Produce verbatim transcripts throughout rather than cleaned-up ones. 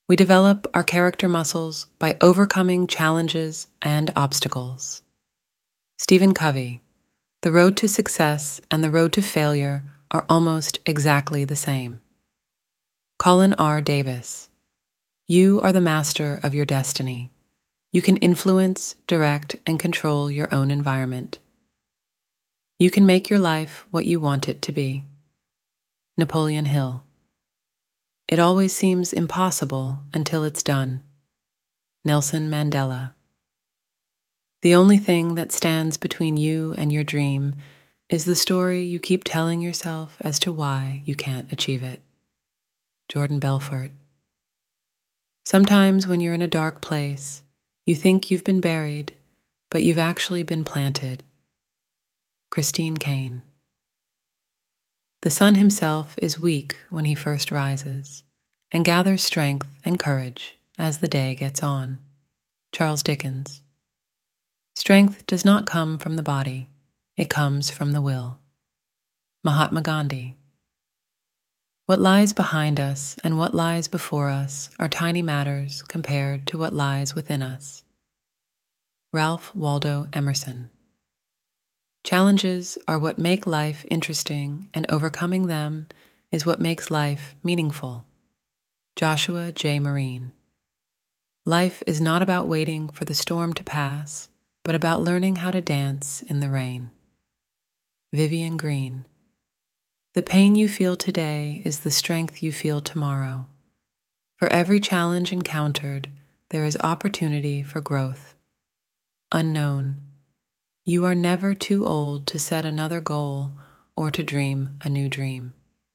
We develop our character muscles by overcoming challenges and obstacles. Stephen Covey, the road to success and the road to failure are almost exactly the same. Colin R. Davis, you are the master of your destiny. You can influence, direct, and control your own environment. You can make your life what you want it to be. Napoleon Hill. It always seems impossible until it's done. Nelson Mandela. The only thing that stands between you and your dream is the story you keep telling yourself as to why you can't achieve it. Jordan Belfort. Sometimes when you're in a dark place, you think you've been buried, but you've actually been planted. Christine Caine. The sun himself is weak when he first rises, and gathers strength and courage as the day gets on. Charles Dickens. Strength does not come from the body, it comes from the will. Mahatma Gandhi. What lies behind us and what lies before us are tiny matters compared to what lies within us. Ralph Waldo Emerson. Challenges are what make life interesting, and overcoming them is what makes life meaningful. Joshua J. Marine. Life is not about waiting for the storm to pass, but about learning how to dance in the rain. Vivian Green. The pain you feel today is the strength you feel tomorrow. For every challenge encountered, there is opportunity for growth. Unknown. You are never too old to set another goal or to dream a new dream.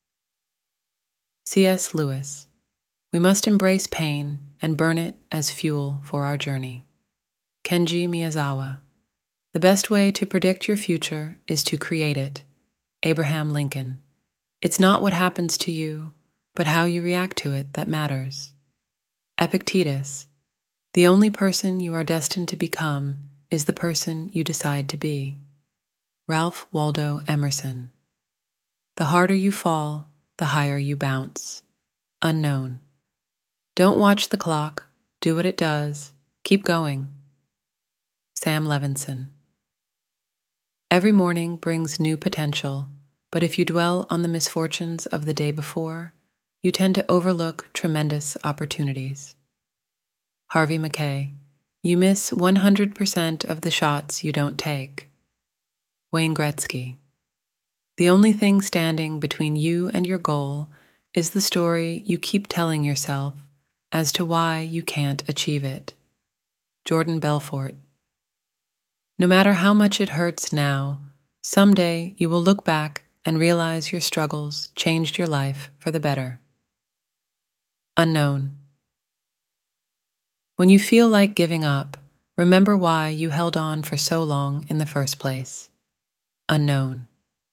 C S Lewis. We must embrace pain and burn it as fuel for our journey. Kenji Miyazawa. The best way to predict your future is to create it. Abraham Lincoln. It's not what happens to you, but how you react to it that matters. Epictetus. The only person you are destined to become is the person you decide to be. Ralph Waldo Emerson. The harder you fall, the higher you bounce. Unknown. Don't watch the clock, do what it does, keep going. Sam Levinson. Every morning brings new potential, but if you dwell on the misfortunes of the day before, you tend to overlook tremendous opportunities. Harvey Mackay. You miss one hundred percent of the shots you don't take. Wayne Gretzky. The only thing standing between you and your goal is the story you keep telling yourself as to why you can't achieve it. Jordan Belfort. No matter how much it hurts now, someday you will look back and realize your struggles changed your life for the better. Unknown. When you feel like giving up, remember why you held on for so long in the first place. Unknown.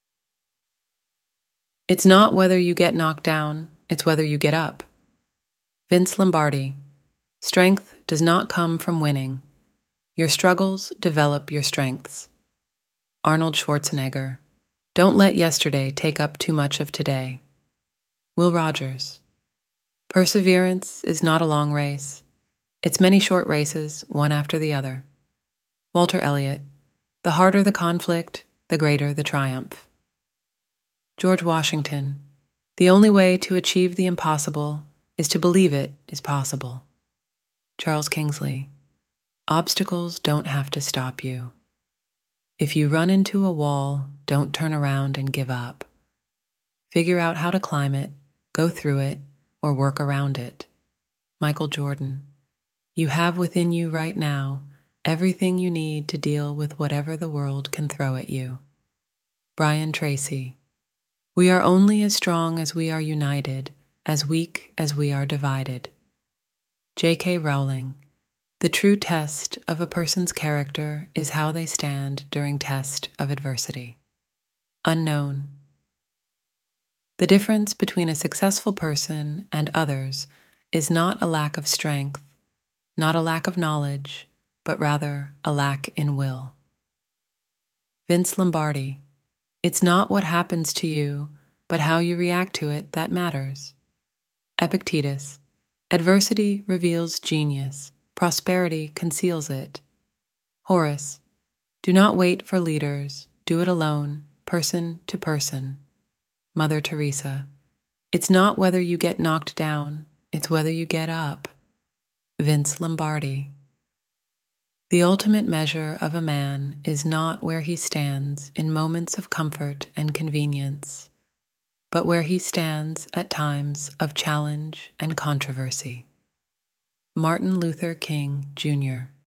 It's not whether you get knocked down, it's whether you get up. Vince Lombardi. Strength does not come from winning. Your struggles develop your strengths. Arnold Schwarzenegger. Don't let yesterday take up too much of today. Will Rogers. Perseverance is not a long race. It's many short races, one after the other. Walter Elliott. The harder the conflict, the greater the triumph. George Washington. The only way to achieve the impossible is to believe it is possible. Charles Kingsley. Obstacles don't have to stop you. If you run into a wall, don't turn around and give up. Figure out how to climb it, go through it, or work around it. Michael Jordan. You have within you right now everything you need to deal with whatever the world can throw at you. Brian Tracy. We are only as strong as we are united, as weak as we are divided. J K Rowling. The true test of a person's character is how they stand during test of adversity. Unknown. The difference between a successful person and others is not a lack of strength, not a lack of knowledge, but rather a lack in will. Vince Lombardi. It's not what happens to you, but how you react to it that matters. Epictetus. Adversity reveals genius. Prosperity conceals it. Horace, do not wait for leaders. Do it alone, person to person. Mother Teresa, it's not whether you get knocked down, it's whether you get up. Vince Lombardi, the ultimate measure of a man is not where he stands in moments of comfort and convenience, but where he stands at times of challenge and controversy. Martin Luther King, Junior